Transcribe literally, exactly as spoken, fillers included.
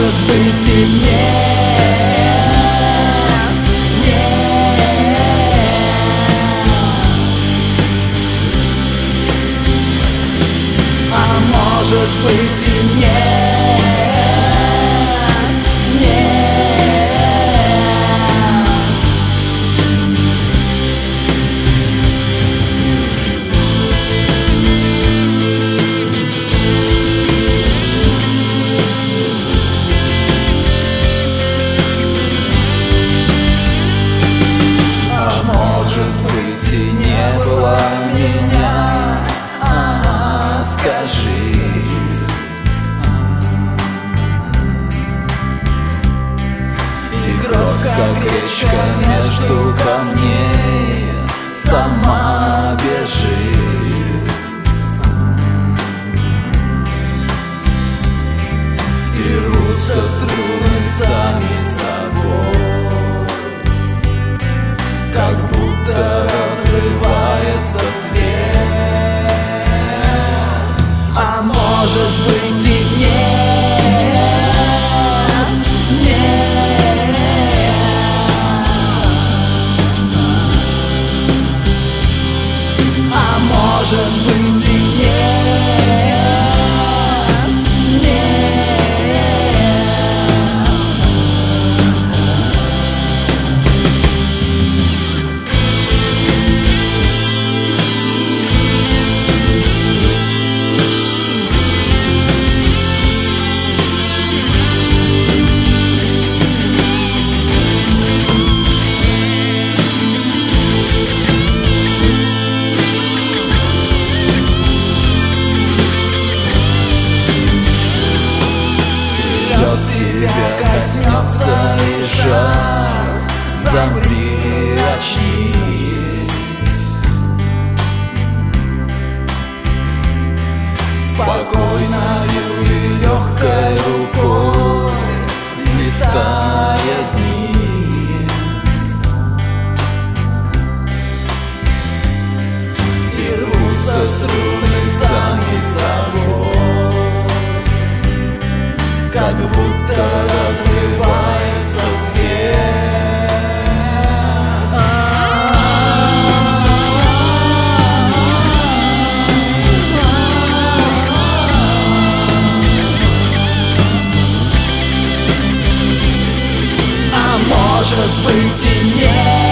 может быть и нет, нет. А может быть и нет, нет. А может быть и не было меня, а, скажи. И кровь, как речка между камней, сама бежит. И рвутся струны сами собой, как будто разрывается свет. А может быть и нет, нет. А может быть и нет, нет. Лед тебя коснется и жар, замри, очнись. Спокойною и легкой рукой листая дни. И рвутся струны сами собой, как будто разрывается свет. А может быть и нет.